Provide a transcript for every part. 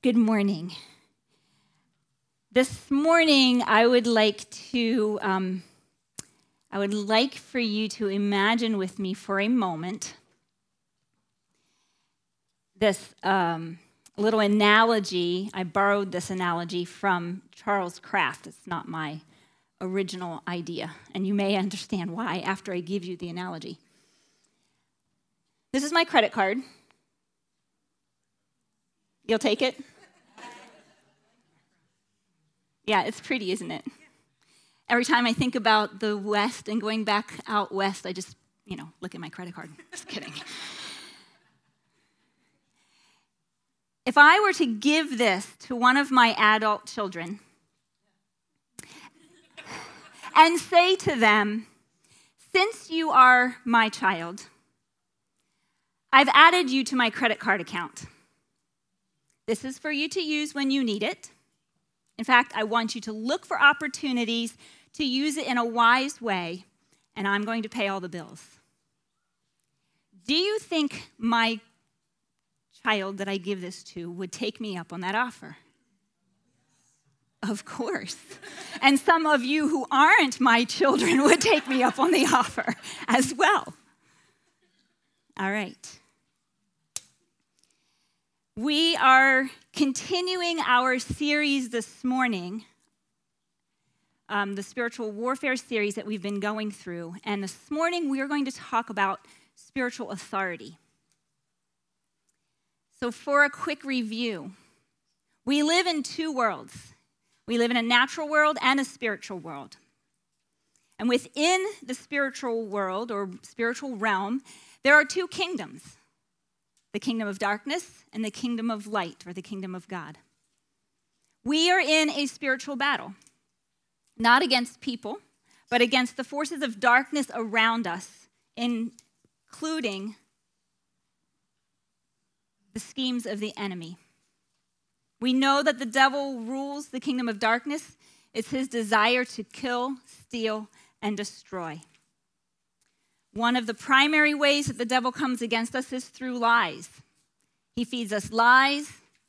Good morning. This morning, I would like for you to imagine with me for a moment this little analogy. I borrowed this analogy from Charles Kraft. It's not my original idea, and you may understand why after I give you the analogy. This is my credit card. You'll take it? Yeah, it's pretty, isn't it? Every time I think about the West and going back out West, I just, look at my credit card. Just kidding. If I were to give this to one of my adult children and say to them, since you are my child, I've added you to my credit card account. This is for you to use when you need it. In fact, I want you to look for opportunities to use it in a wise way, and I'm going to pay all the bills. Do you think my child that I give this to would take me up on that offer? Of course. And some of you who aren't my children would take me up on the offer as well. All right. We are continuing our series this morning, the spiritual warfare series that we've been going through. And this morning, we are going to talk about spiritual authority. So for a quick review, we live in two worlds. We live in a natural world and a spiritual world. And within the spiritual world or spiritual realm, there are two kingdoms. The kingdom of darkness and the kingdom of light, or the kingdom of God. We are in a spiritual battle, not against people, but against the forces of darkness around us, including the schemes of the enemy. We know that the devil rules the kingdom of darkness. It's his desire to kill, steal, and destroy. One of the primary ways that the devil comes against us is through lies. He feeds us lies.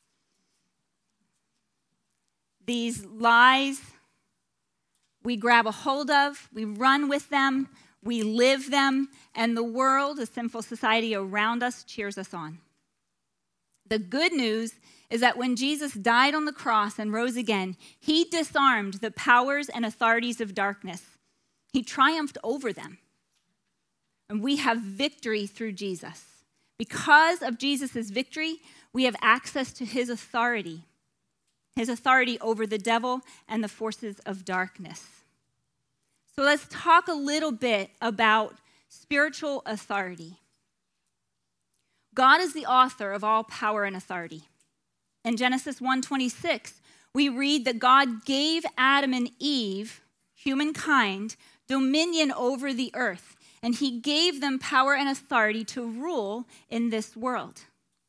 These lies we grab a hold of, we run with them, we live them, and the world, the sinful society around us, cheers us on. The good news is that when Jesus died on the cross and rose again, he disarmed the powers and authorities of darkness. He triumphed over them. And we have victory through Jesus. Because of Jesus' victory, we have access to his authority over the devil and the forces of darkness. So let's talk a little bit about spiritual authority. God is the author of all power and authority. In Genesis 1:26, we read that God gave Adam and Eve, humankind, dominion over the earth. And he gave them power and authority to rule in this world.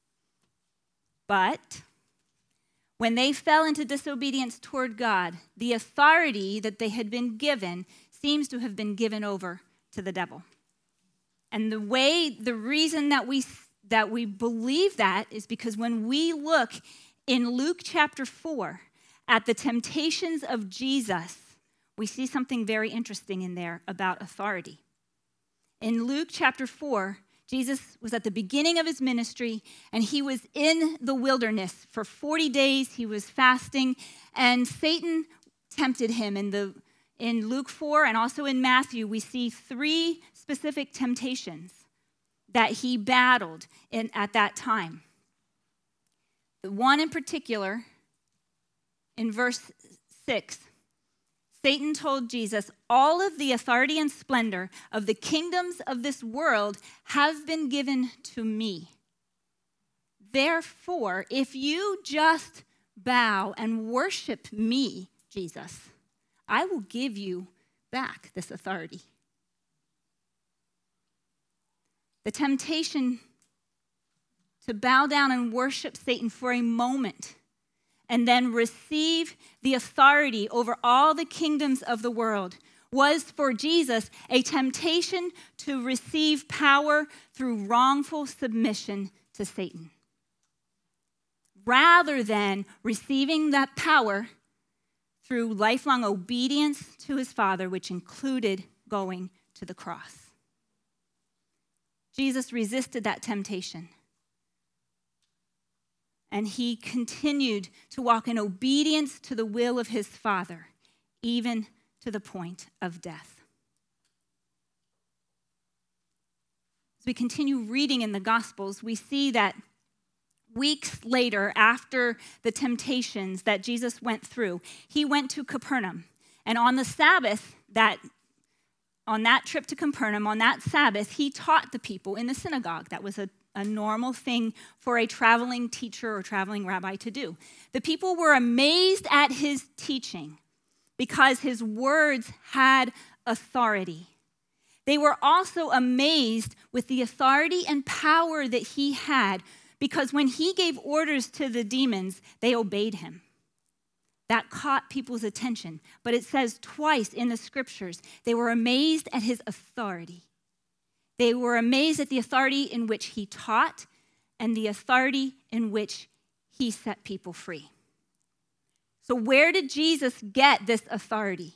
But when they fell into disobedience toward God, the authority that they had been given seems to have been given over to the devil. And the reason that we believe that is because when we look in Luke chapter 4 at the temptations of Jesus, we see something very interesting in there about authority. In Luke chapter 4, Jesus was at the beginning of his ministry, and he was in the wilderness for 40 days. He was fasting, and Satan tempted him. In Luke 4 and also in Matthew, we see three specific temptations that he battled at that time. The one in particular, in verse 6, Satan told Jesus, all of the authority and splendor of the kingdoms of this world have been given to me. Therefore, if you just bow and worship me, Jesus, I will give you back this authority. The temptation to bow down and worship Satan for a moment and then receive the authority over all the kingdoms of the world was for Jesus a temptation to receive power through wrongful submission to Satan. rather than receiving that power through lifelong obedience to his Father, which included going to the cross. Jesus resisted that temptation. And he continued to walk in obedience to the will of his Father, even to the point of death. As we continue reading in the Gospels, we see that weeks later, after the temptations that Jesus went through, he went to Capernaum. And on the Sabbath, on that trip to Capernaum, on that Sabbath, he taught the people in the synagogue. That was a normal thing for a traveling teacher or traveling rabbi to do. The people were amazed at his teaching because his words had authority. They were also amazed with the authority and power that he had, because when he gave orders to the demons, they obeyed him. That caught people's attention. But it says twice in the scriptures, they were amazed at his authority. They were amazed at the authority in which he taught and the authority in which he set people free. So where did Jesus get this authority?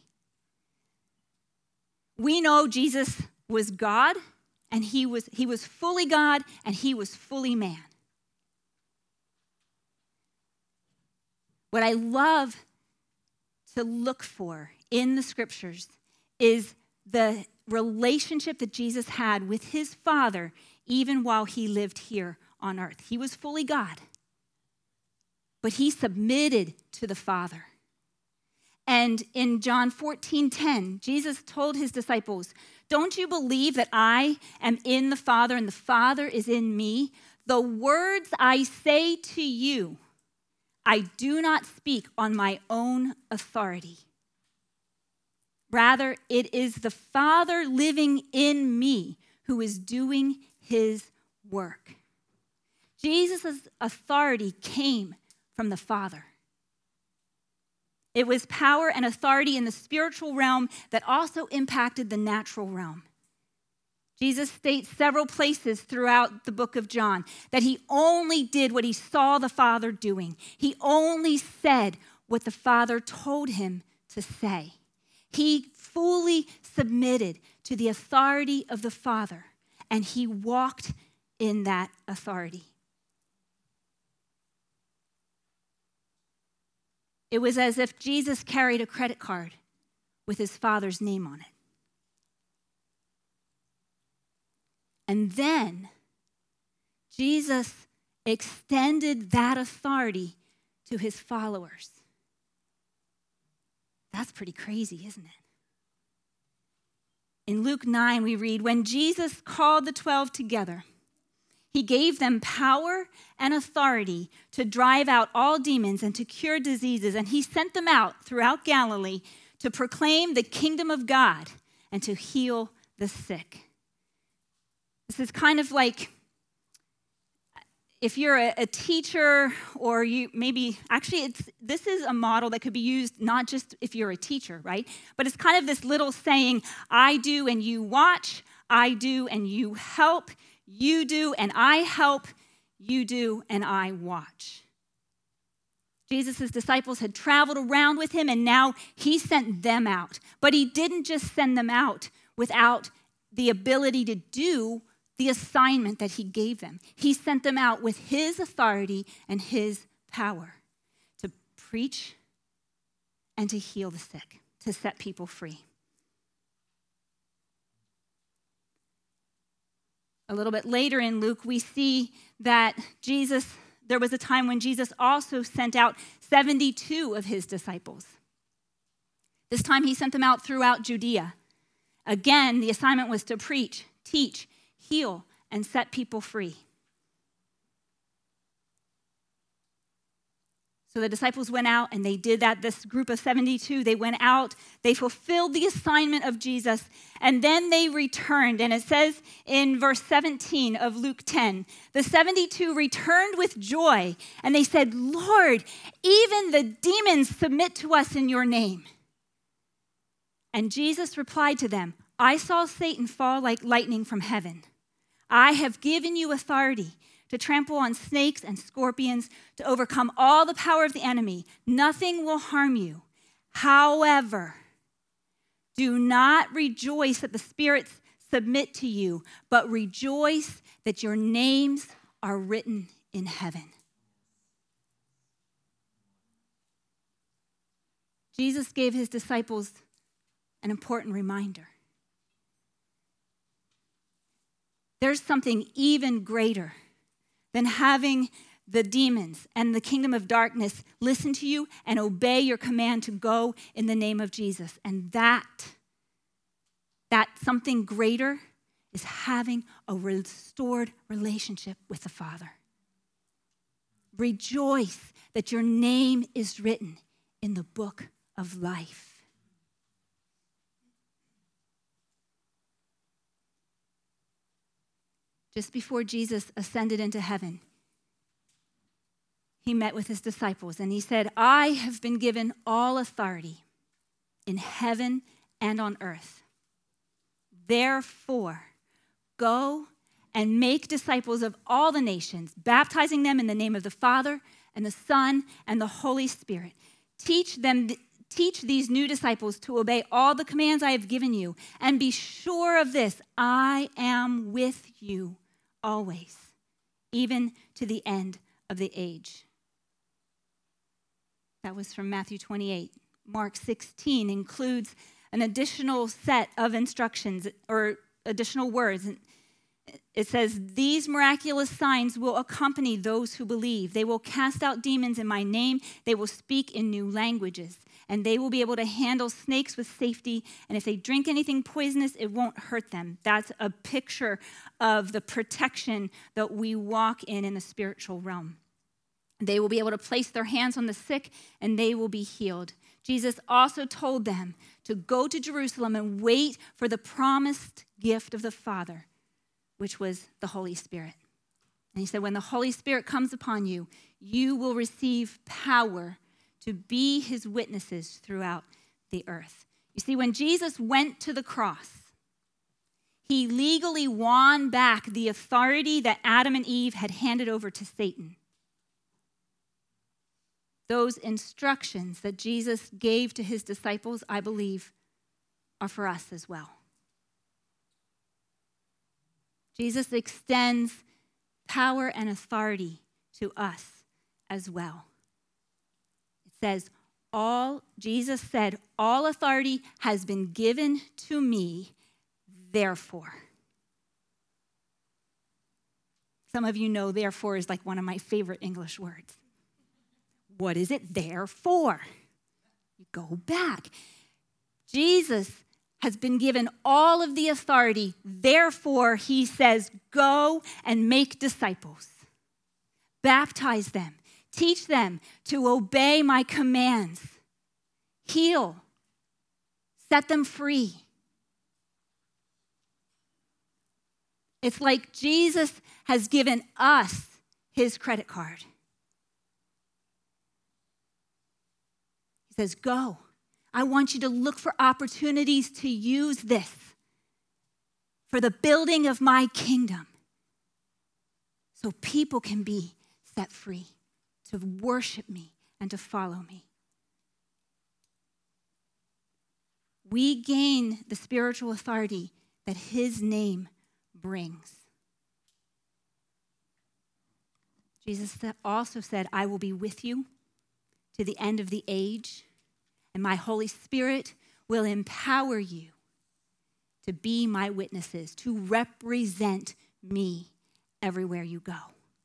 We know Jesus was God, and he was fully God, and he was fully man. What I love to look for in the scriptures is the relationship that Jesus had with his Father even while he lived here on earth. He was fully God, but he submitted to the Father. And in John 14:10, Jesus told his disciples, "Don't you believe that I am in the Father and the Father is in me? The words I say to you, I do not speak on my own authority. Rather, it is the Father living in me who is doing his work." Jesus' authority came from the Father. It was power and authority in the spiritual realm that also impacted the natural realm. Jesus states several places throughout the book of John that he only did what he saw the Father doing. He only said what the Father told him to say. He fully submitted to the authority of the Father, and he walked in that authority. It was as if Jesus carried a credit card with his Father's name on it. And then Jesus extended that authority to his followers. That's pretty crazy, isn't it? In Luke 9, we read, when Jesus called the 12 together, he gave them power and authority to drive out all demons and to cure diseases. And he sent them out throughout Galilee to proclaim the kingdom of God and to heal the sick. This is kind of like if you're a teacher, or you maybe, actually this is a model that could be used not just if you're a teacher, right? But it's kind of this little saying, I do and you watch, I do and you help, you do and I help, you do and I watch. Jesus' disciples had traveled around with him, and now he sent them out. But he didn't just send them out without the ability to do the assignment that he gave them. He sent them out with his authority and his power to preach and to heal the sick, to set people free. A little bit later in Luke, we see that there was a time when Jesus also sent out 72 of his disciples. This time he sent them out throughout Judea. Again, the assignment was to preach, teach, heal, and set people free. So the disciples went out and they did that. This group of 72, they went out, they fulfilled the assignment of Jesus, and then they returned. And it says in verse 17 of Luke 10, the 72 returned with joy, and they said, Lord, even the demons submit to us in your name. And Jesus replied to them, I saw Satan fall like lightning from heaven. I have given you authority to trample on snakes and scorpions, to overcome all the power of the enemy. Nothing will harm you. However, do not rejoice that the spirits submit to you, but rejoice that your names are written in heaven. Jesus gave his disciples an important reminder. There's something even greater than having the demons and the kingdom of darkness listen to you and obey your command to go in the name of Jesus. And that something greater is having a restored relationship with the Father. Rejoice that your name is written in the book of life. Just before Jesus ascended into heaven, he met with his disciples and he said, I have been given all authority in heaven and on earth. Therefore, go and make disciples of all the nations, baptizing them in the name of the Father and the Son and the Holy Spirit. Teach these new disciples to obey all the commands I have given you, and be sure of this, I am with you always, even to the end of the age. That was from Matthew 28. Mark 16 includes an additional set of instructions or additional words. It says, these miraculous signs will accompany those who believe. They will cast out demons in my name. They will speak in new languages. And they will be able to handle snakes with safety. And if they drink anything poisonous, it won't hurt them. That's a picture of the protection that we walk in the spiritual realm. They will be able to place their hands on the sick and they will be healed. Jesus also told them to go to Jerusalem and wait for the promised gift of the Father, which was the Holy Spirit. And he said, when the Holy Spirit comes upon you, you will receive power to be his witnesses throughout the earth. You see, when Jesus went to the cross, he legally won back the authority that Adam and Eve had handed over to Satan. Those instructions that Jesus gave to his disciples, I believe, are for us as well. Jesus extends power and authority to us as well. It says, Jesus said, all authority has been given to me, therefore. Some of you know therefore is like one of my favorite English words. What is it there for? You go back. Jesus has been given all of the authority. Therefore, he says, go and make disciples. Baptize them. Teach them to obey my commands. Heal. Set them free. It's like Jesus has given us his credit card. He says, go. I want you to look for opportunities to use this for the building of my kingdom so people can be set free to worship me and to follow me. We gain the spiritual authority that his name brings. Jesus also said, I will be with you to the end of the age, and my Holy Spirit will empower you to be my witnesses, to represent me everywhere you go.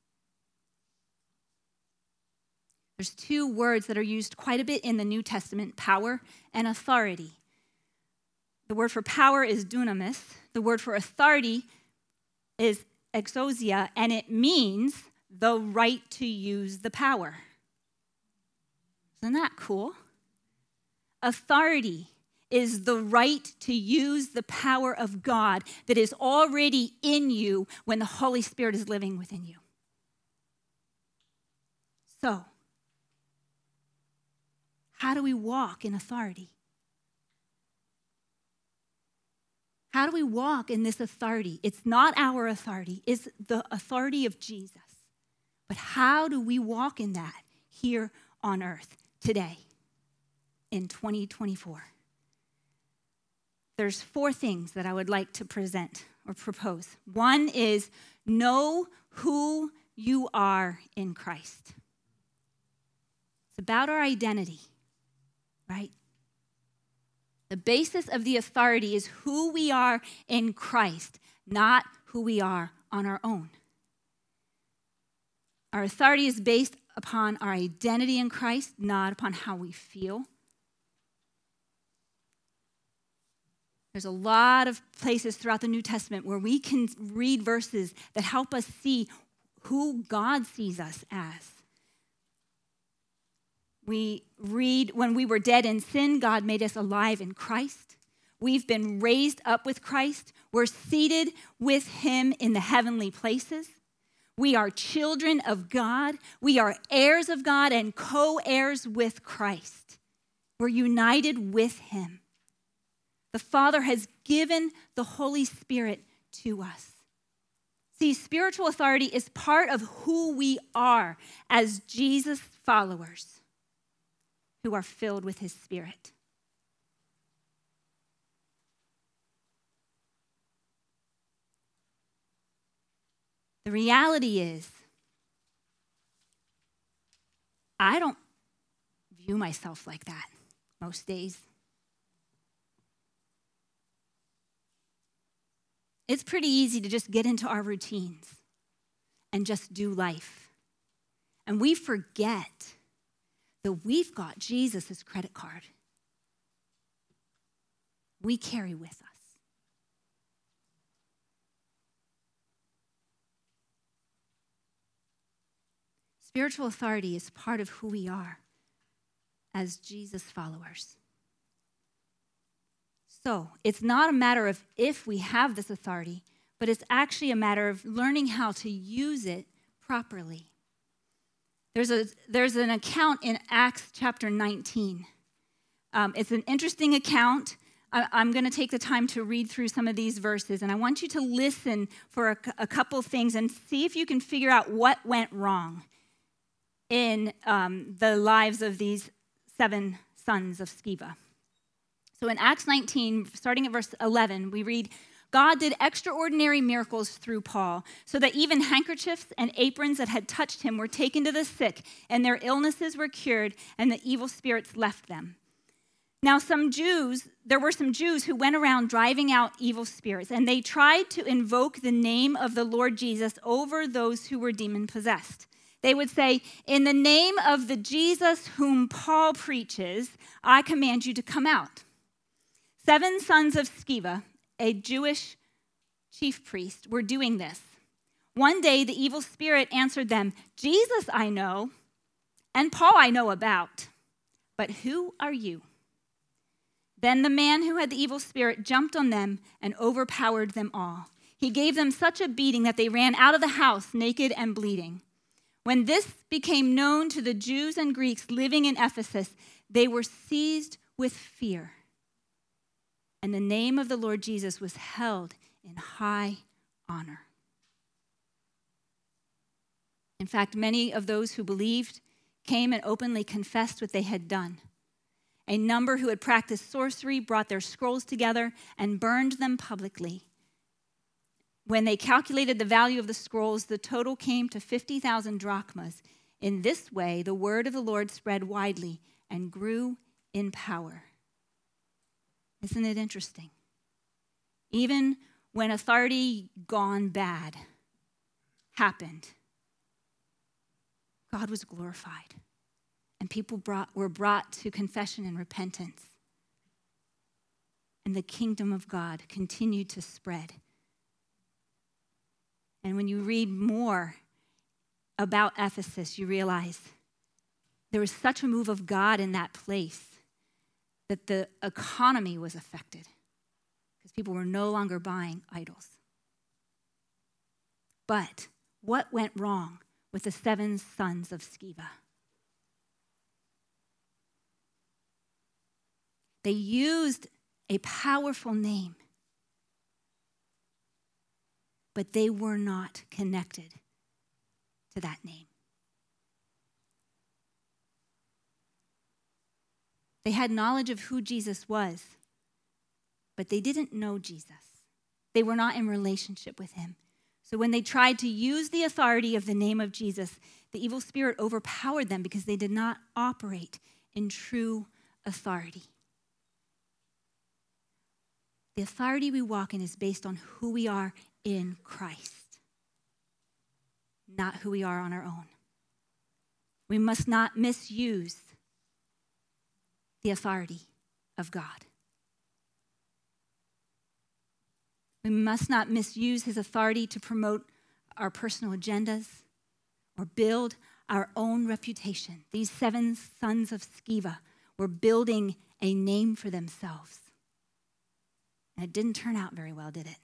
There's two words that are used quite a bit in the New Testament, power and authority. The word for power is dunamis. The word for authority is exousia, and it means the right to use the power. Isn't that cool? Authority is the right to use the power of God that is already in you when the Holy Spirit is living within you. So, how do we walk in authority? How do we walk in this authority? It's not our authority, it's the authority of Jesus. But how do we walk in that here on earth today in 2024? There's 4 things that I would like to present or propose. One is know who you are in Christ. It's about our identity, right? The basis of the authority is who we are in Christ, not who we are on our own. Our authority is based upon our identity in Christ, not upon how we feel. There's a lot of places throughout the New Testament where we can read verses that help us see who God sees us as. We read, when we were dead in sin, God made us alive in Christ. We've been raised up with Christ. We're seated with him in the heavenly places. We are children of God. We are heirs of God and co-heirs with Christ. We're united with him. The Father has given the Holy Spirit to us. See, spiritual authority is part of who we are as Jesus followers who are filled with his Spirit. The reality is, I don't view myself like that most days. It's pretty easy to just get into our routines and just do life. And we forget that we've got Jesus' credit card. We carry with us. Spiritual authority is part of who we are as Jesus followers. So it's not a matter of if we have this authority, but it's actually a matter of learning how to use it properly. There's an account in Acts chapter 19. It's an interesting account. I'm going to take the time to read through some of these verses, and I want you to listen for a couple things and see if you can figure out what went wrong in the lives of these 7 sons of Sceva. So in Acts 19, starting at verse 11, we read, God did extraordinary miracles through Paul, so that even handkerchiefs and aprons that had touched him were taken to the sick, and their illnesses were cured, and the evil spirits left them. Now there were some Jews who went around driving out evil spirits, and they tried to invoke the name of the Lord Jesus over those who were demon-possessed. They would say, in the name of the Jesus whom Paul preaches, I command you to come out. 7 sons of Sceva, a Jewish chief priest, were doing this. One day, the evil spirit answered them, Jesus I know, and Paul I know about, but who are you? Then the man who had the evil spirit jumped on them and overpowered them all. He gave them such a beating that they ran out of the house naked and bleeding. When this became known to the Jews and Greeks living in Ephesus, they were seized with fear. And the name of the Lord Jesus was held in high honor. In fact, many of those who believed came and openly confessed what they had done. A number who had practiced sorcery brought their scrolls together and burned them publicly. When they calculated the value of the scrolls, the total came to 50,000 drachmas. In this way, the word of the Lord spread widely and grew in power. Isn't it interesting? Even when authority gone bad happened, God was glorified, and people were brought to confession and repentance. And the kingdom of God continued to spread. And when you read more about Ephesus, you realize there was such a move of God in that place that the economy was affected because people were no longer buying idols. But what went wrong with the 7 sons of Sceva? They used a powerful name, but they were not connected to that name. They had knowledge of who Jesus was, but they didn't know Jesus. They were not in relationship with him. So when they tried to use the authority of the name of Jesus, the evil spirit overpowered them because they did not operate in true authority. The authority we walk in is based on who we are in Christ, not who we are on our own. We must not misuse the authority of God. We must not misuse his authority to promote our personal agendas or build our own reputation. These 7 sons of Sceva were building a name for themselves. And it didn't turn out very well, did it?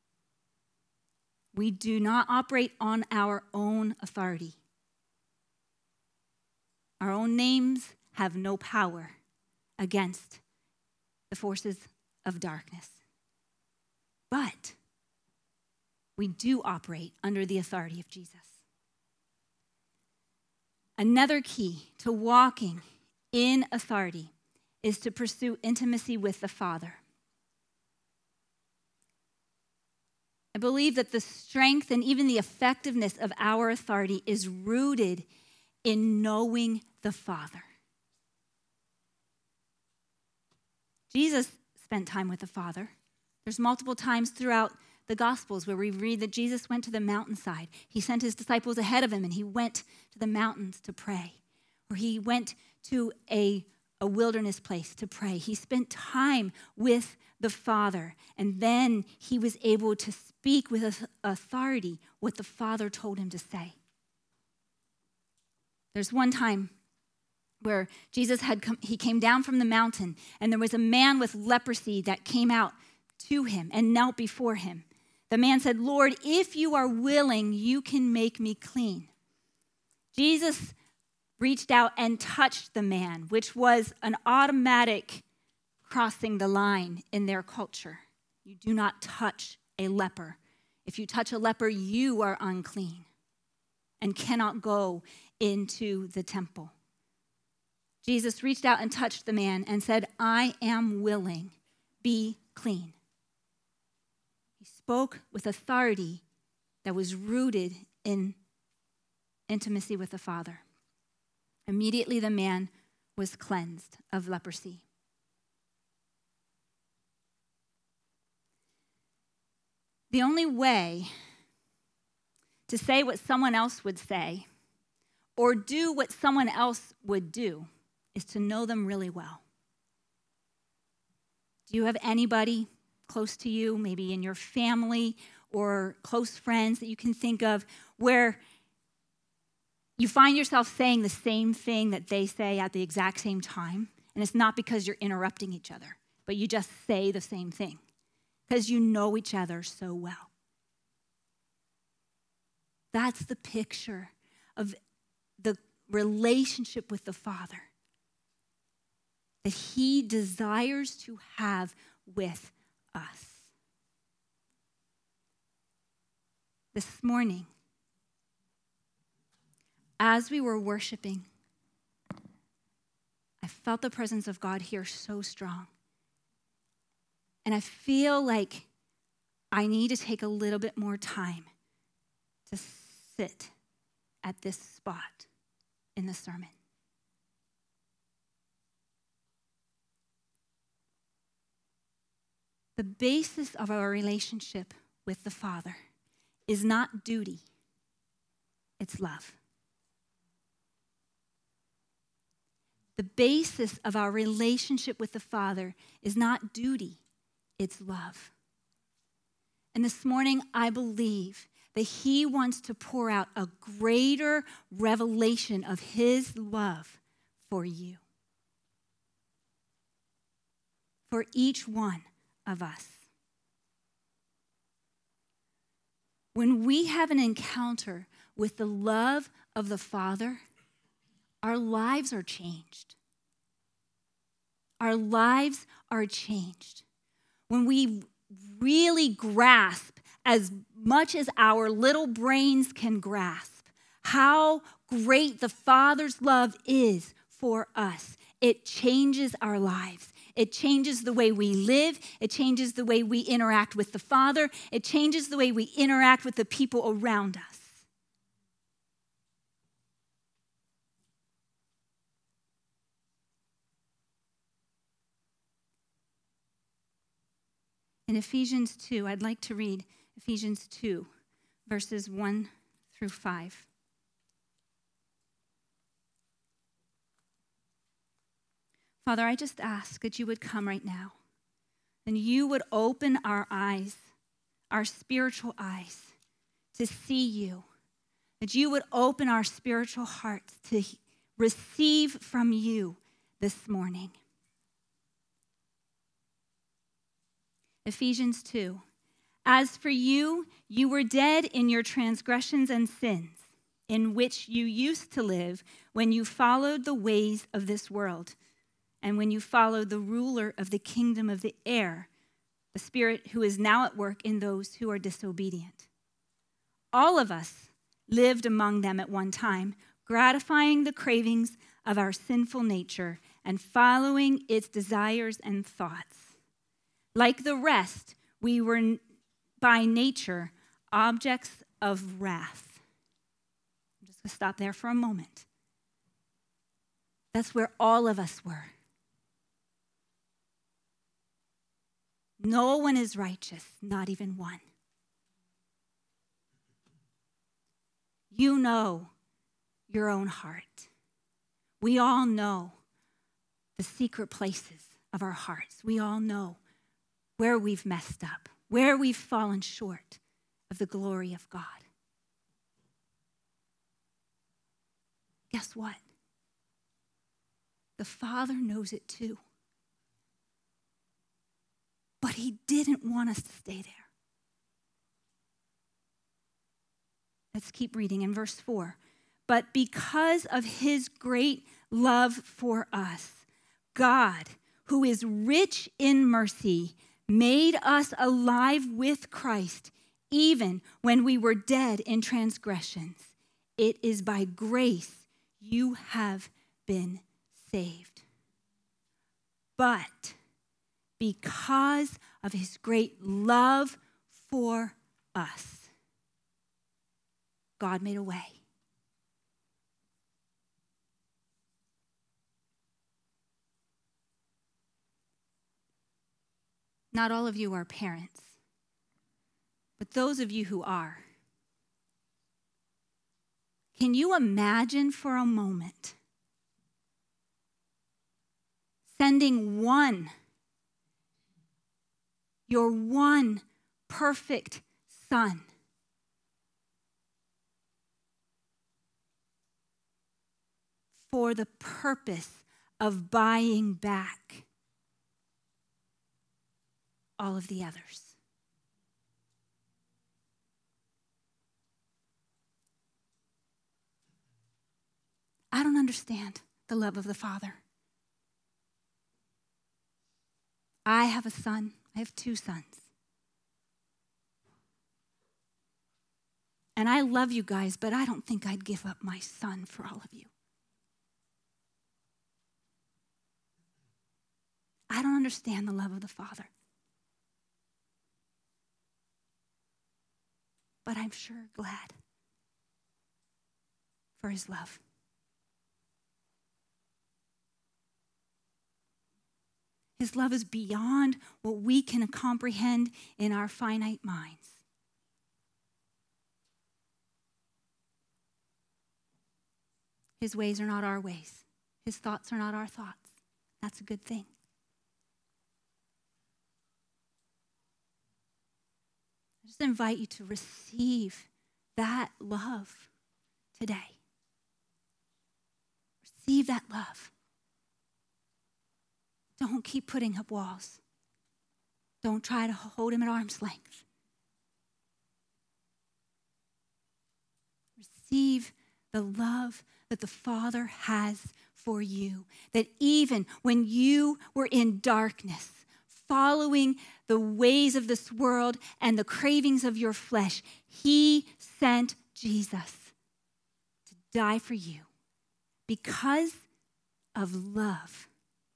We do not operate on our own authority. Our own names have no power against the forces of darkness. But we do operate under the authority of Jesus. Another key to walking in authority is to pursue intimacy with the Father. I believe that the strength and even the effectiveness of our authority is rooted in knowing the Father. Jesus spent time with the Father. There's multiple times throughout the Gospels where we read that Jesus went to the mountainside. He sent his disciples ahead of him, and he went to the mountains to pray. Or he went to a wilderness place to pray. He spent time with the Father, and then he was able to speak with authority what the Father told him to say. There's one time where Jesus he came down from the mountain, and there was a man with leprosy that came out to him and knelt before him. The man said, "Lord, if you are willing, you can make me clean." Jesus reached out and touched the man, which was an automatic crossing the line in their culture. You do not touch a leper. If you touch a leper, you are unclean and cannot go into the temple. Jesus reached out and touched the man and said, "I am willing, be clean." He spoke with authority that was rooted in intimacy with the Father. Immediately the man was cleansed of leprosy. The only way to say what someone else would say or do what someone else would do is to know them really well. Do you have anybody close to you, maybe in your family or close friends that you can think of, where you find yourself saying the same thing that they say at the exact same time? And it's not because you're interrupting each other, but you just say the same thing because you know each other so well. That's the picture of the relationship with the Father that he desires to have with us. This morning, as we were worshiping, I felt the presence of God here so strong. And I feel like I need to take a little bit more time to sit at this spot in the sermon. The basis of our relationship with the Father is not duty, it's love. The basis of our relationship with the Father is not duty, it's love. And this morning, I believe that he wants to pour out a greater revelation of his love for you, for each one of us. When we have an encounter with the love of the Father, our lives are changed. Our lives are changed. When we really grasp, as much as our little brains can grasp, how great the Father's love is for us, it changes our lives. It changes the way we live. It changes the way we interact with the Father. It changes the way we interact with the people around us. In Ephesians 2, I'd like to read Ephesians 2, verses 1 through 5. Father, I just ask that you would come right now and you would open our eyes, our spiritual eyes, to see you. That you would open our spiritual hearts to receive from you this morning. Ephesians 2. As for you, you were dead in your transgressions and sins, in which you used to live when you followed the ways of this world, and when you followed the ruler of the kingdom of the air, the spirit who is now at work in those who are disobedient. All of us lived among them at one time, gratifying the cravings of our sinful nature and following its desires and thoughts. Like the rest, we were by nature objects of wrath. I'm just going to stop there for a moment. That's where all of us were. No one is righteous, not even one. You know your own heart. We all know the secret places of our hearts. We all know where we've messed up, where we've fallen short of the glory of God. Guess what? The Father knows it too. But he didn't want us to stay there. Let's keep reading in verse 4. But because of his great love for us, God, who is rich in mercy, made us alive with Christ, even when we were dead in transgressions. It is by grace you have been saved. But because of his great love for us, God made a way. Not all of you are parents, but those of you who are, can you imagine for a moment sending your one perfect son for the purpose of buying back all of the others? I don't understand the love of the Father. I have a son. I have two sons. And I love you guys, but I don't think I'd give up my son for all of you. I don't understand the love of the Father. But I'm sure glad for his love. His love is beyond what we can comprehend in our finite minds. His ways are not our ways. His thoughts are not our thoughts. That's a good thing. I just invite you to receive that love today. Receive that love. Don't keep putting up walls. Don't try to hold him at arm's length. Receive the love that the Father has for you. That even when you were in darkness, following the ways of this world and the cravings of your flesh, he sent Jesus to die for you. Because of love.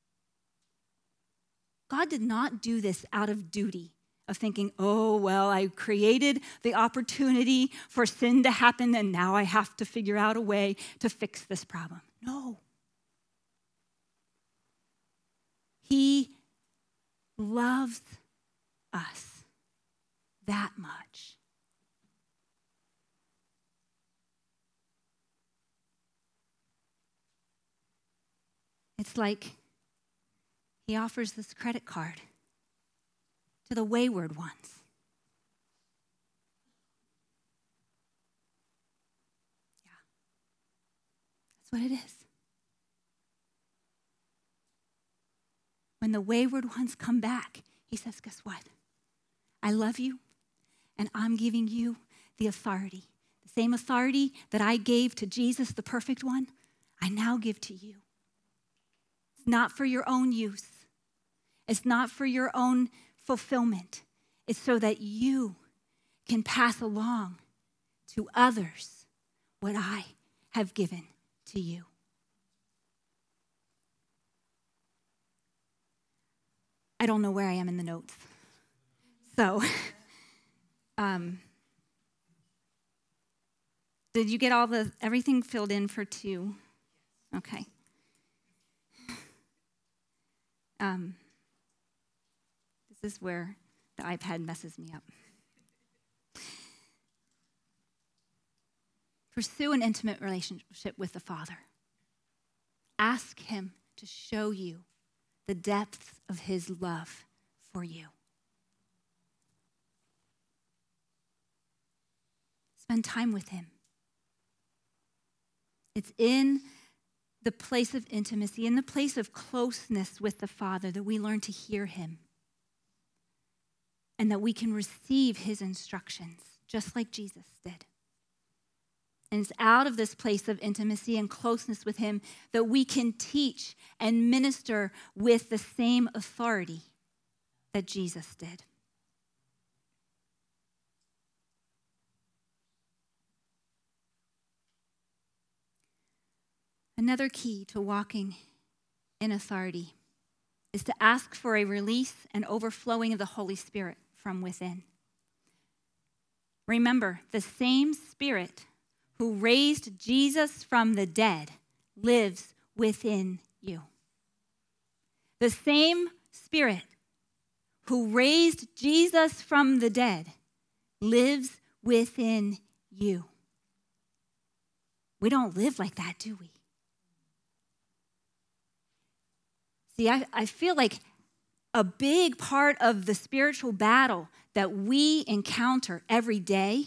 God did not do this out of duty, of thinking, oh, well, I created the opportunity for sin to happen, and now I have to figure out a way to fix this problem. No. He loves us that much. It's like he offers this credit card to the wayward ones. Yeah, that's what it is. When the wayward ones come back, he says, guess what? I love you, and I'm giving you the authority. The same authority that I gave to Jesus, the perfect one, I now give to you. It's not for your own use. It's not for your own fulfillment. It's so that you can pass along to others what I have given to you. I don't know where I am in the notes. So, did you get everything filled in for 2? Okay. This is where the iPad messes me up. Pursue an intimate relationship with the Father. Ask him to show you the depth of his love for you. Spend time with him. It's in the place of intimacy, in the place of closeness with the Father, that we learn to hear him and that we can receive his instructions, just like Jesus did. And it's out of this place of intimacy and closeness with him that we can teach and minister with the same authority that Jesus did. Another key to walking in authority is to ask for a release and overflowing of the Holy Spirit from within. Remember, the same Spirit who raised Jesus from the dead lives within you. The same Spirit who raised Jesus from the dead lives within you. We don't live like that, do we? See, I feel like a big part of the spiritual battle that we encounter every day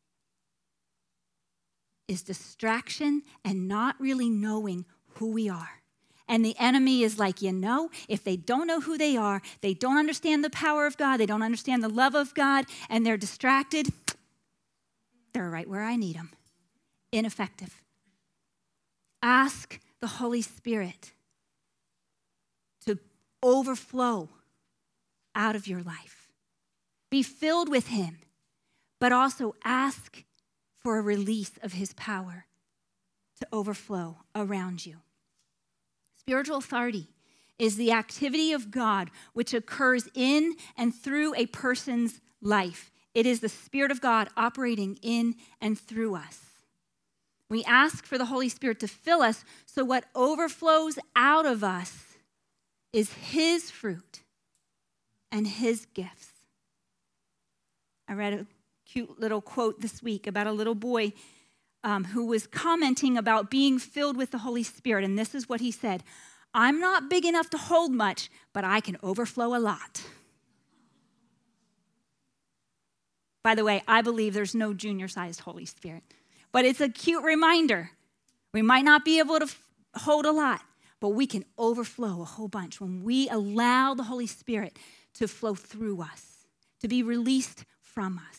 is distraction and not really knowing who we are. And the enemy is like, if they don't know who they are, they don't understand the power of God, they don't understand the love of God, and they're distracted, they're right where I need them. Ineffective. Ask the Holy Spirit to overflow out of your life. Be filled with him, but also ask for a release of his power to overflow around you. Spiritual authority is the activity of God which occurs in and through a person's life. It is the Spirit of God operating in and through us. We ask for the Holy Spirit to fill us so what overflows out of us is his fruit and his gifts. I read a cute little quote this week about a little boy who was commenting about being filled with the Holy Spirit. And this is what he said: I'm not big enough to hold much, but I can overflow a lot. By the way, I believe there's no junior-sized Holy Spirit. But it's a cute reminder. We might not be able to hold a lot, but we can overflow a whole bunch when we allow the Holy Spirit to flow through us, to be released from us.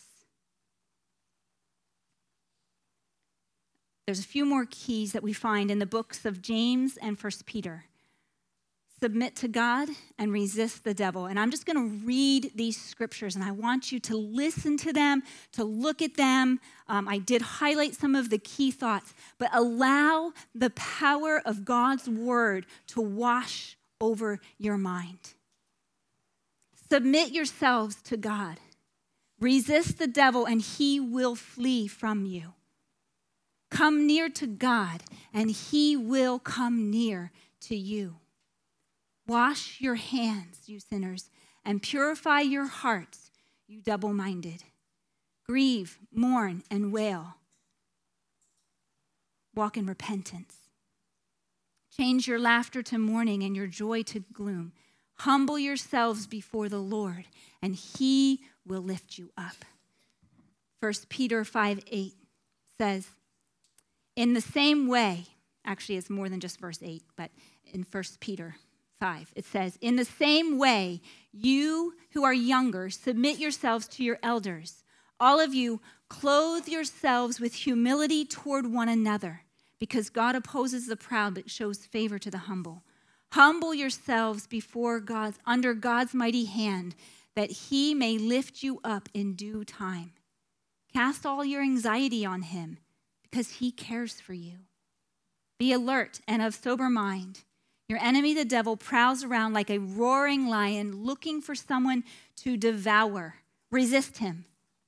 There's a few more keys that we find in the books of James and 1 Peter. Submit to God and resist the devil. And I'm just going to read these scriptures, and I want you to listen to them, to look at them. I did highlight some of the key thoughts, but allow the power of God's word to wash over your mind. Submit yourselves to God. Resist the devil, and he will flee from you. Come near to God, and he will come near to you. Wash your hands, you sinners, and purify your hearts, you double-minded. Grieve, mourn, and wail. Walk in repentance. Change your laughter to mourning and your joy to gloom. Humble yourselves before the Lord, and he will lift you up. 1 Peter 5:8 says, in the same way, actually it's more than just verse 8, but in 1 Peter 5, it says, in the same way, you who are younger, submit yourselves to your elders. All of you, clothe yourselves with humility toward one another, because God opposes the proud but shows favor to the humble. Humble yourselves under God's mighty hand, that he may lift you up in due time. Cast all your anxiety on him, because he cares for you. Be alert and of sober mind. Your enemy, the devil, prowls around like a roaring lion looking for someone to devour. Resist him.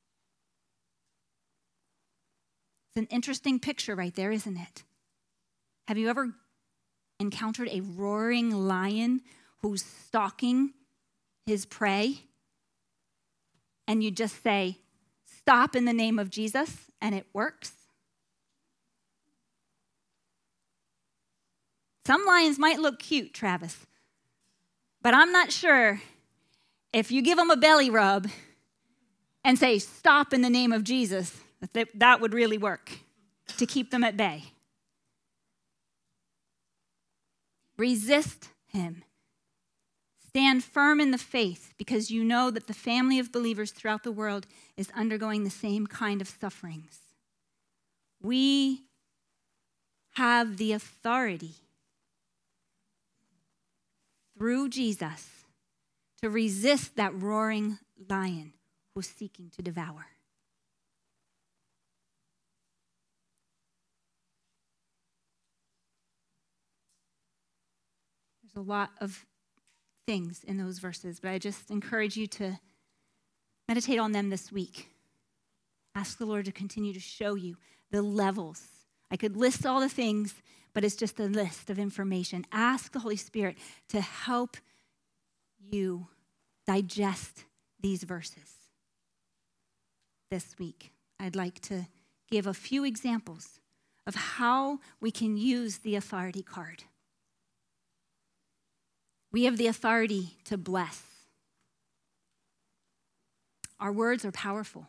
It's an interesting picture right there, isn't it? Have you ever encountered a roaring lion who's stalking his prey? And you just say, stop in the name of Jesus, and it works? Some lions might look cute, Travis, but I'm not sure if you give them a belly rub and say, stop in the name of Jesus, that would really work to keep them at bay. Resist him. Stand firm in the faith, because you know that the family of believers throughout the world is undergoing the same kind of sufferings. We have the authority through Jesus to resist that roaring lion who's seeking to devour. There's a lot of things in those verses, but I just encourage you to meditate on them this week. Ask the Lord to continue to show you the levels. I could list all the things, but it's just a list of information. Ask the Holy Spirit to help you digest these verses this week. I'd like to give a few examples of how we can use the authority card. We have the authority to bless. Our words are powerful.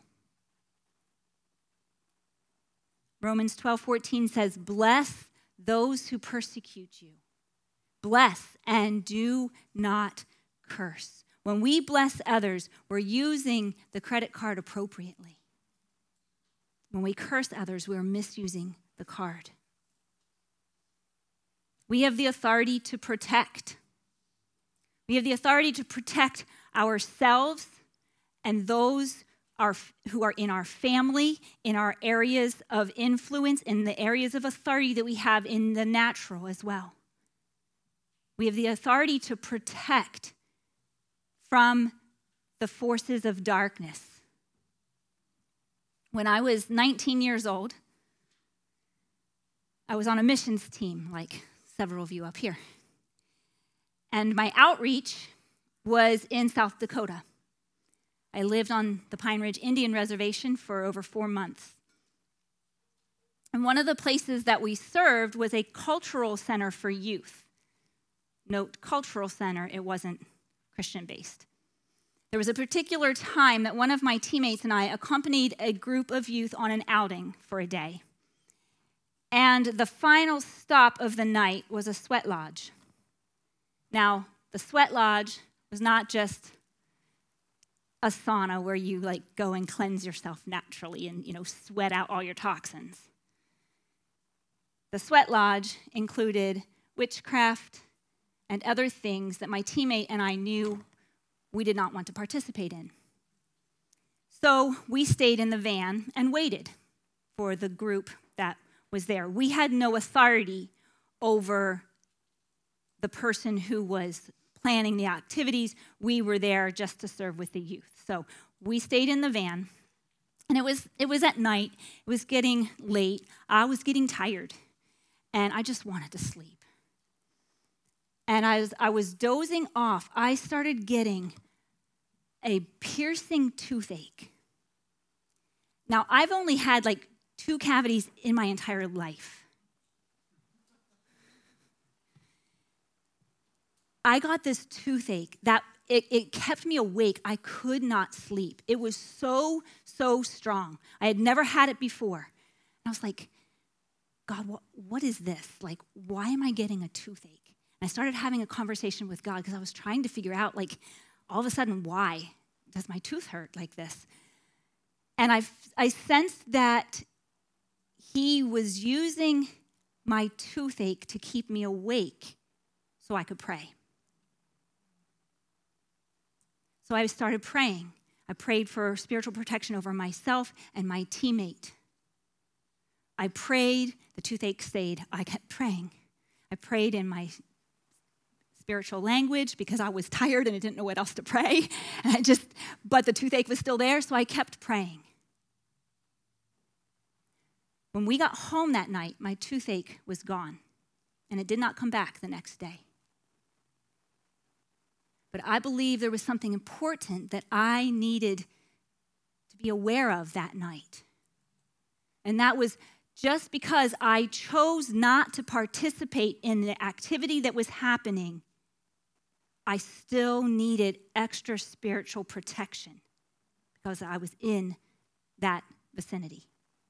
Romans 12:14 says, bless those who persecute you. Bless and do not curse. When we bless others, we're using the credit card appropriately. When we curse others, we're misusing the card. We have the authority to protect. We have the authority to protect ourselves and those who are in our family, in our areas of influence, in the areas of authority that we have in the natural as well. We have the authority to protect from the forces of darkness. When I was 19 years old, I was on a missions team, like several of you up here. And my outreach was in South Dakota. I lived on the Pine Ridge Indian Reservation for over 4 months. And one of the places that we served was a cultural center for youth. Note, cultural center, it wasn't Christian-based. There was a particular time that one of my teammates and I accompanied a group of youth on an outing for a day. And the final stop of the night was a sweat lodge. Now, the sweat lodge was not just a sauna where you go and cleanse yourself naturally and, sweat out all your toxins. The sweat lodge included witchcraft and other things that my teammate and I knew we did not want to participate in. So we stayed in the van and waited for the group that was there. We had no authority over the person who was planning the activities. We were there just to serve with the youth. So we stayed in the van, and it was at night. It was getting late. I was getting tired, and I just wanted to sleep. And as I was dozing off, I started getting a piercing toothache. Now, I've only had like 2 cavities in my entire life. I got this toothache that it kept me awake. I could not sleep. It was so strong. I had never had it before. And I was like, God, what is this? Like, why am I getting a toothache? And I started having a conversation with God because I was trying to figure out, like, all of a sudden, why does my tooth hurt like this? And I sensed that he was using my toothache to keep me awake so I could pray. So I started praying. I prayed for spiritual protection over myself and my teammate. I prayed, the toothache stayed. I kept praying. I prayed in my spiritual language because I was tired and I didn't know what else to pray. But the toothache was still there, so I kept praying. When we got home that night, my toothache was gone, and it did not come back the next day. But I believe there was something important that I needed to be aware of that night. And that was just because I chose not to participate in the activity that was happening, I still needed extra spiritual protection because I was in that vicinity.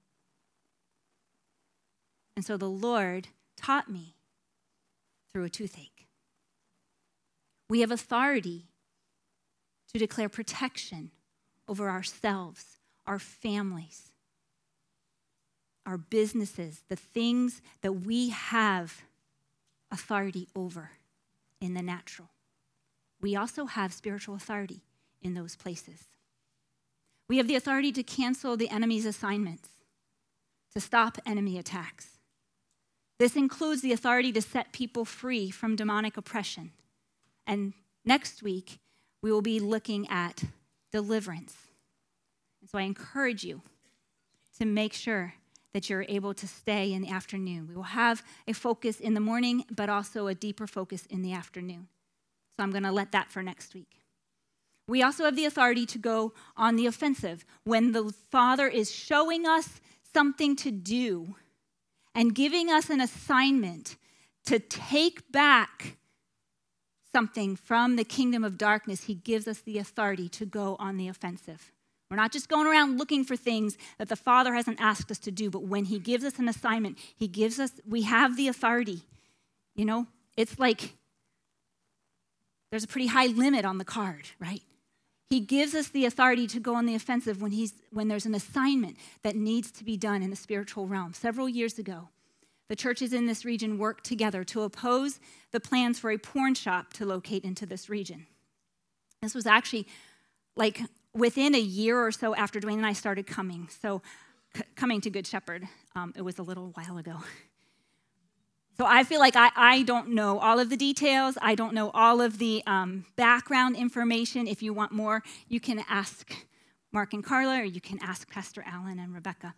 And so the Lord taught me through a toothache. We have authority to declare protection over ourselves, our families, our businesses, the things that we have authority over in the natural. We also have spiritual authority in those places. We have the authority to cancel the enemy's assignments, to stop enemy attacks. This includes the authority to set people free from demonic oppression. And next week, we will be looking at deliverance. And so I encourage you to make sure that you're able to stay in the afternoon. We will have a focus in the morning, but also a deeper focus in the afternoon. So I'm going to let that for next week. We also have the authority to go on the offensive. When the Father is showing us something to do and giving us an assignment to take back something from the kingdom of darkness, he gives us the authority to go on the offensive. We're not just going around looking for things that the Father hasn't asked us to do, but when he gives us an assignment, we have the authority. You know, it's like there's a pretty high limit on the card, right? He gives us the authority to go on the offensive when there's an assignment that needs to be done in the spiritual realm. Several years ago, the churches in this region worked together to oppose the plans for a porn shop to locate into this region. This was actually like within a year or so after Dwayne and I started coming. So coming to Good Shepherd, it was a little while ago. So I feel like I don't know all of the details. I don't know all of the background information. If you want more, you can ask Mark and Carla, or you can ask Pastor Alan and Rebecca.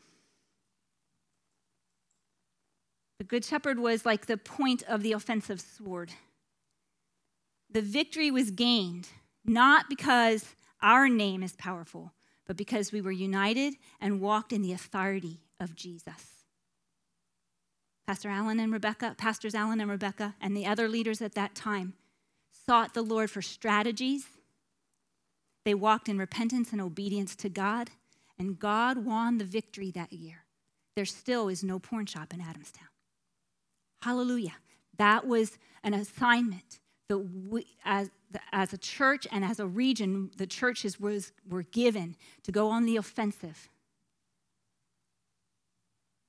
The Good Shepherd was like the point of the offensive sword. The victory was gained not because our name is powerful, but because we were united and walked in the authority of Jesus. Pastors Alan and Rebecca, and the other leaders at that time sought the Lord for strategies. They walked in repentance and obedience to God, and God won the victory that year. There still is no porn shop in Adamstown. Hallelujah. That was an assignment that we, as a church and as a region, the churches were given to go on the offensive.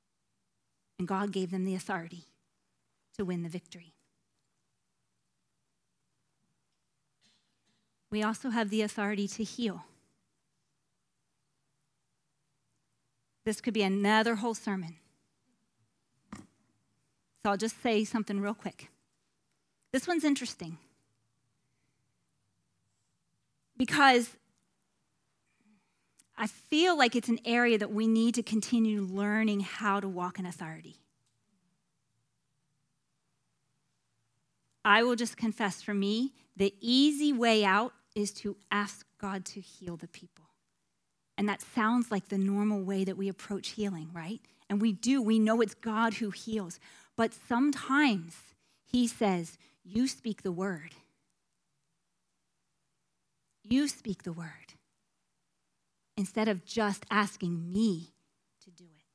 And God gave them the authority to win the victory. we also have the authority to heal. This could be another whole sermon. So I'll just say something real quick. This one's interesting because I feel like it's an area that we need to continue learning how to walk in authority. I will just confess, for me, the easy way out is to ask God to heal the people. And that sounds like the normal way that we approach healing, right? And we do. We know it's God who heals. But sometimes he says, you speak the word. You speak the word. Instead of just asking me to do it.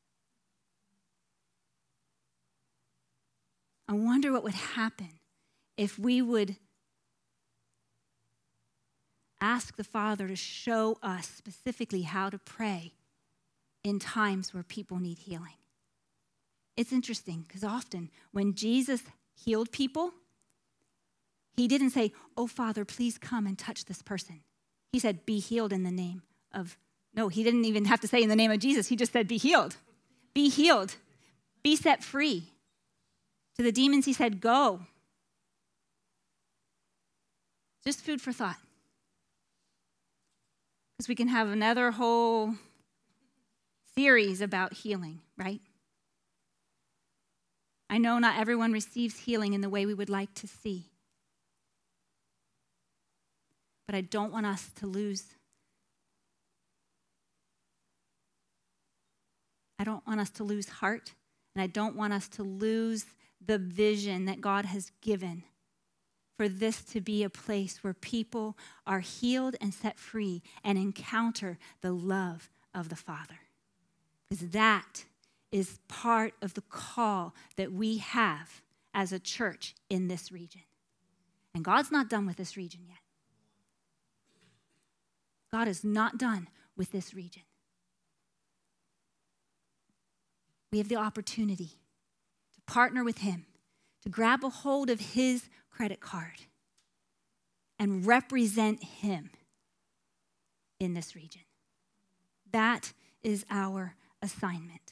I wonder what would happen if we would ask the Father to show us specifically how to pray in times where people need healing. It's interesting because often when Jesus healed people, he didn't say, oh, Father, please come and touch this person. He said, be healed in the name of, no, he didn't even have to say in the name of Jesus. He just said, be healed. Be healed. Be set free. To the demons, he said, go. Just food for thought. Because we can have another whole series about healing, right? I know not everyone receives healing in the way we would like to see. But I don't want us to lose. I don't want us to lose heart, and I don't want us to lose the vision that God has given for this to be a place where people are healed and set free and encounter the love of the Father. Because that is part of the call that we have as a church in this region. And God's not done with this region yet. God is not done with this region. We have the opportunity to partner with him, to grab a hold of his credit card and represent him in this region. That is our assignment.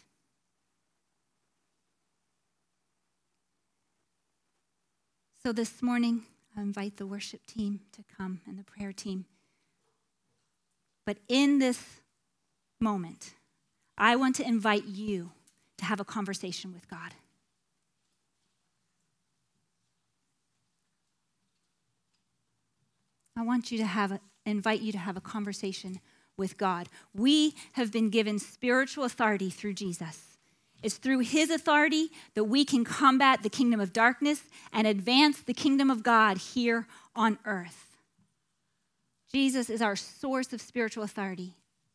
So this morning, I invite the worship team to come and the prayer team. But in this moment, I want to invite you to have a conversation with God. I want you to invite you to have a conversation with God. We have been given spiritual authority through Jesus. It's through his authority that we can combat the kingdom of darkness and advance the kingdom of God here on earth. Jesus is our source of spiritual authority.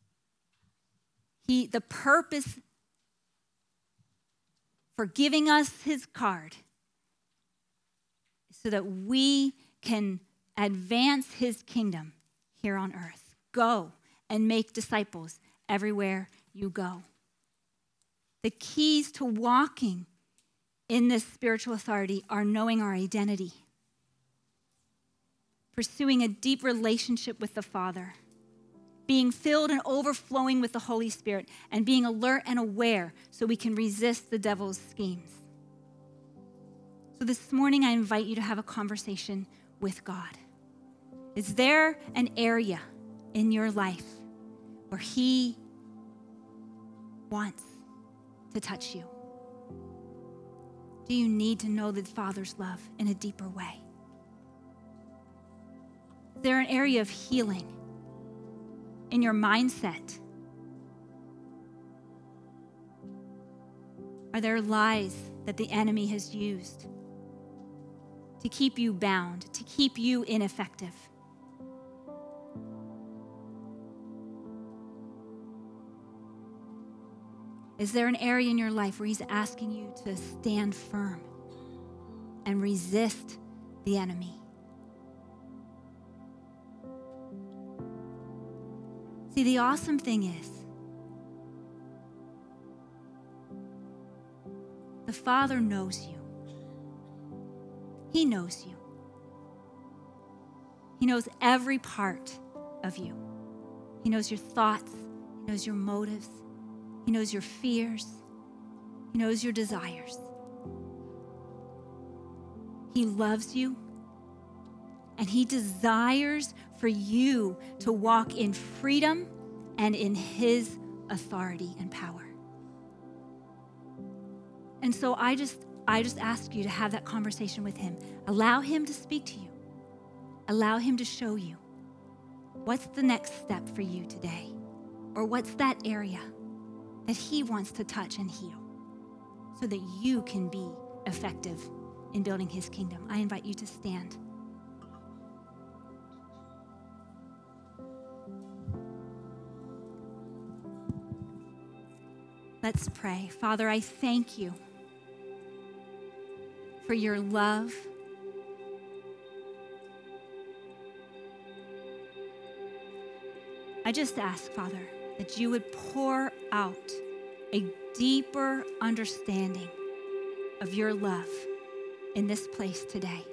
The purpose for giving us his card is so that we can advance his kingdom here on earth. Go and make disciples everywhere you go. The keys to walking in this spiritual authority are knowing our identity, pursuing a deep relationship with the Father, being filled and overflowing with the Holy Spirit, and being alert and aware so we can resist the devil's schemes. So this morning, I invite you to have a conversation with God. Is there an area in your life where he wants to touch you? Do you need to know the Father's love in a deeper way? Is there an area of healing in your mindset? Are there lies that the enemy has used to keep you bound, to keep you ineffective? Is there an area in your life where he's asking you to stand firm and resist the enemy? See, the awesome thing is, the Father knows you. He knows you. He knows every part of you. He knows your thoughts. He knows your motives. He knows your fears. He knows your desires. He loves you, and he desires for you to walk in freedom and in his authority and power. And so I just ask you to have that conversation with him. Allow him to speak to you. Allow him to show you what's the next step for you today, or what's that area that he wants to touch and heal so that you can be effective in building his kingdom. I invite you to stand. Let's pray. Father, I thank you for your love. I just ask, Father, that you would pour out a deeper understanding of your love in this place today.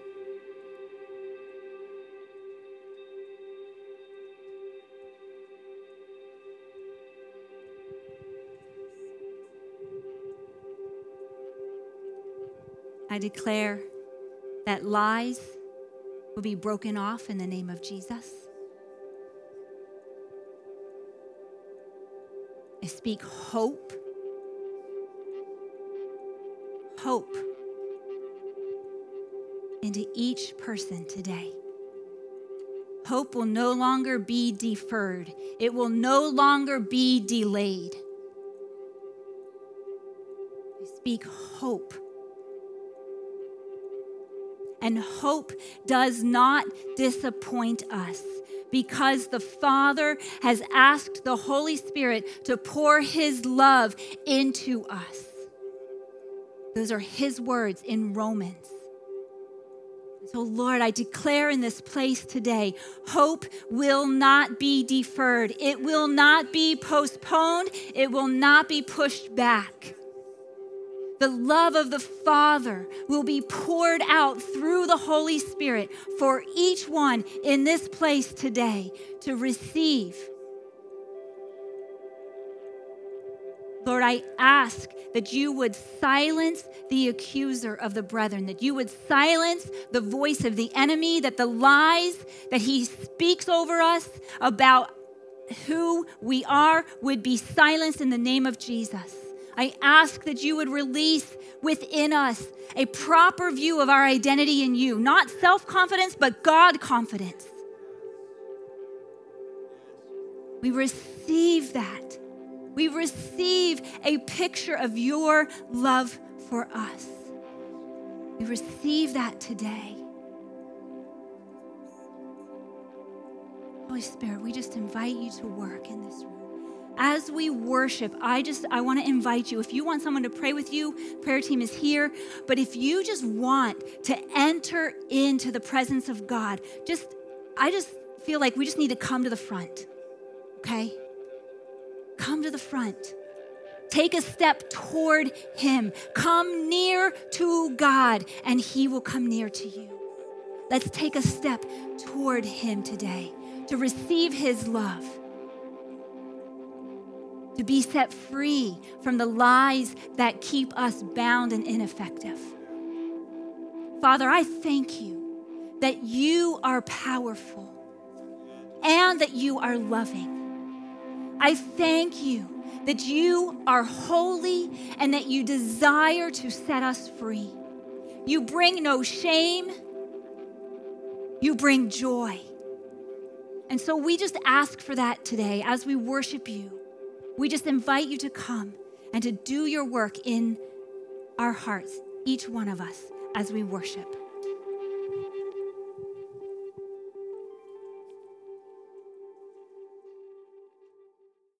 I declare that lies will be broken off in the name of Jesus. I speak hope. Hope into each person today. Hope will no longer be deferred. It will no longer be delayed. I speak hope. And hope does not disappoint us because the Father has asked the Holy Spirit to pour his love into us. Those are his words in Romans. So, Lord, I declare in this place today, hope will not be deferred. It will not be postponed. It will not be pushed back. The love of the Father will be poured out through the Holy Spirit for each one in this place today to receive. Lord, I ask that you would silence the accuser of the brethren, that you would silence the voice of the enemy, that the lies that he speaks over us about who we are would be silenced in the name of Jesus. I ask that you would release within us a proper view of our identity in you, not self-confidence, but God confidence. We receive that. We receive a picture of your love for us. We receive that today. Holy Spirit, we just invite you to work in this room. As we worship, I want to invite you. If you want someone to pray with you, prayer team is here. But if you just want to enter into the presence of God, I just feel like we just need to come to the front, okay? Come to the front. Take a step toward him. Come near to God, and he will come near to you. Let's take a step toward him today to receive his love, to be set free from the lies that keep us bound and ineffective. Father, I thank you that you are powerful and that you are loving. I thank you that you are holy and that you desire to set us free. You bring no shame. You bring joy. And so we just ask for that today as we worship you. We just invite you to come and to do your work in our hearts, each one of us, as we worship.